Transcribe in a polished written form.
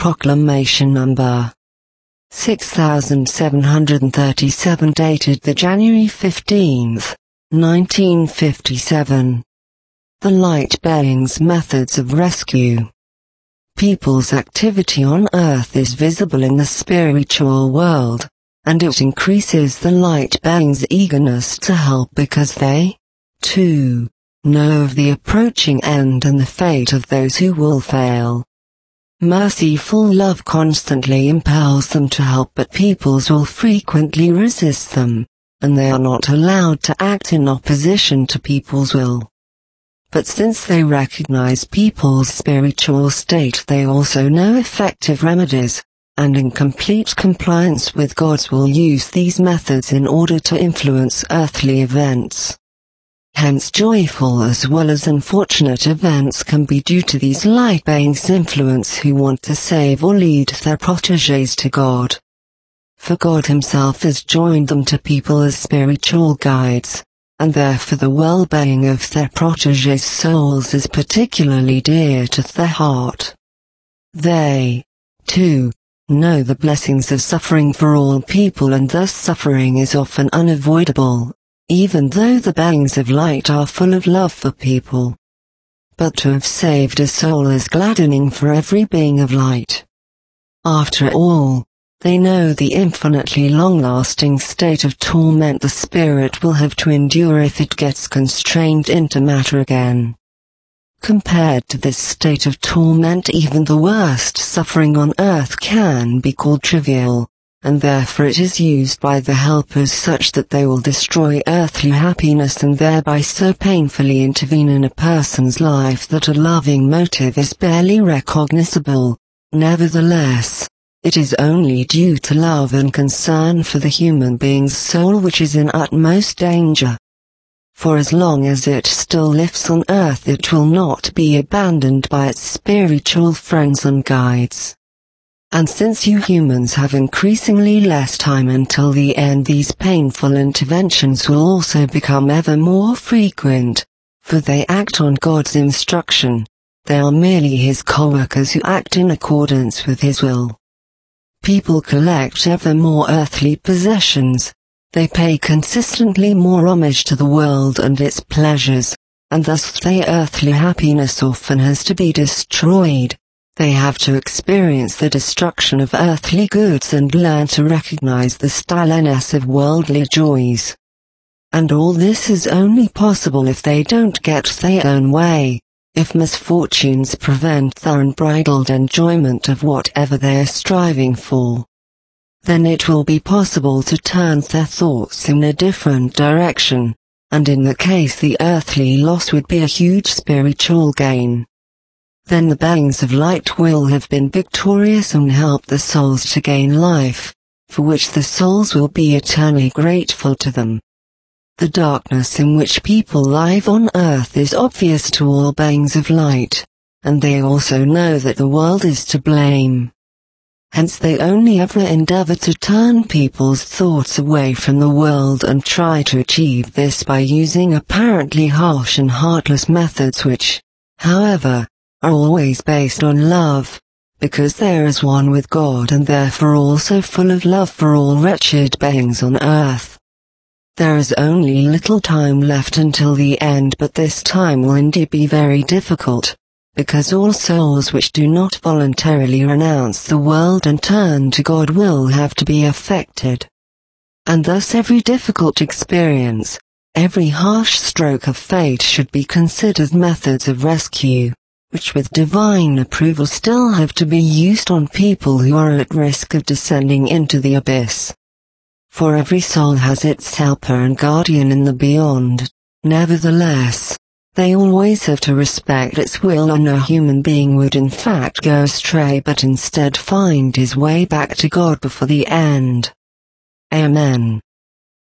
Proclamation Number 6737 dated the January 15th, 1957. The Light Beings Methods of Rescue. People's activity on Earth is visible in the spiritual world, and it increases the light beings' eagerness to help because they, too, know of the approaching end and the fate of those who will fail. Merciful love constantly impels them to help, but peoples will frequently resist them, and they are not allowed to act in opposition to people's will. But since they recognize people's spiritual state, they also know effective remedies, and in complete compliance with God's will use these methods in order to influence earthly events. Hence joyful as well as unfortunate events can be due to these light beings' influence who want to save or lead their protégés to God. For God himself has joined them to people as spiritual guides, and therefore the well-being of their protégés' souls is particularly dear to their heart. They, too, know the blessings of suffering for all people, and thus suffering is often unavoidable, even though the beings of light are full of love for people. But to have saved a soul is gladdening for every being of light. After all, they know the infinitely long-lasting state of torment the spirit will have to endure if it gets constrained into matter again. Compared to this state of torment, even the worst suffering on earth can be called trivial, and therefore it is used by the helpers such that they will destroy earthly happiness and thereby so painfully intervene in a person's life that a loving motive is barely recognizable. Nevertheless, it is only due to love and concern for the human being's soul which is in utmost danger. For as long as it still lives on earth, it will not be abandoned by its spiritual friends and guides. And since you humans have increasingly less time until the end, these painful interventions will also become ever more frequent, for they act on God's instruction. They are merely his co-workers who act in accordance with his will. People collect ever more earthly possessions. They pay consistently more homage to the world and its pleasures, and thus their earthly happiness often has to be destroyed. They have to experience the destruction of earthly goods and learn to recognize the stillness of worldly joys. And all this is only possible if they don't get their own way. If misfortunes prevent their unbridled enjoyment of whatever they are striving for, then it will be possible to turn their thoughts in a different direction, and in that case the earthly loss would be a huge spiritual gain. Then the beings of light will have been victorious and helped the souls to gain life, for which the souls will be eternally grateful to them. The darkness in which people live on earth is obvious to all beings of light, and they also know that the world is to blame. Hence they only ever endeavor to turn people's thoughts away from the world and try to achieve this by using apparently harsh and heartless methods which, however, are always based on love, because there is one with God and therefore also full of love for all wretched beings on earth. There is only little time left until the end, but this time will indeed be very difficult, because all souls which do not voluntarily renounce the world and turn to God will have to be affected. And thus every difficult experience, every harsh stroke of fate should be considered methods of rescue, which with divine approval still have to be used on people who are at risk of descending into the abyss. For every soul has its helper and guardian in the beyond. Nevertheless, they always have to respect its will, or no human being would in fact go astray but instead find his way back to God before the end. Amen.